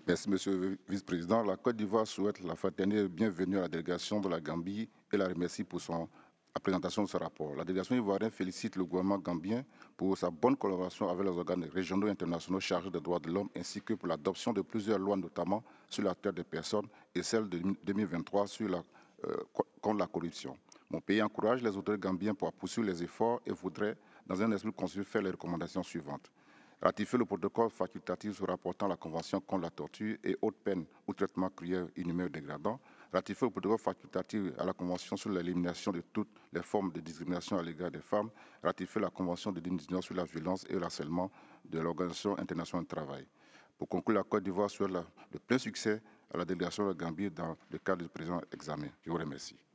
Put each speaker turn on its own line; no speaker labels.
Merci, Monsieur le Vice-président. La Côte d'Ivoire souhaite la fraternelle bienvenue à la délégation de la Gambie et la remercie pour la présentation de ce rapport. La délégation ivoirienne félicite le gouvernement gambien pour sa bonne collaboration avec les organes régionaux et internationaux chargés des droits de l'homme, ainsi que pour l'adoption de plusieurs lois, notamment sur la traite des personnes et celle de 2023 contre la corruption. Mon pays encourage les autorités gambiennes pour poursuivre les efforts et voudrait, dans un esprit constructif, faire les recommandations suivantes. Ratifier le protocole facultatif se rapportant à la Convention contre la torture et autres peines ou traitements cruels, inhumains ou dégradants. Ratifier le protocole facultatif à la Convention sur l'élimination de toutes les formes de discrimination à l'égard des femmes. Ratifier la Convention de 2019 sur la violence et le harcèlement de l'Organisation internationale du travail. Pour conclure, la Côte d'Ivoire souhaite le plein succès à la délégation de la Gambie dans le cadre du présent examen. Je vous remercie.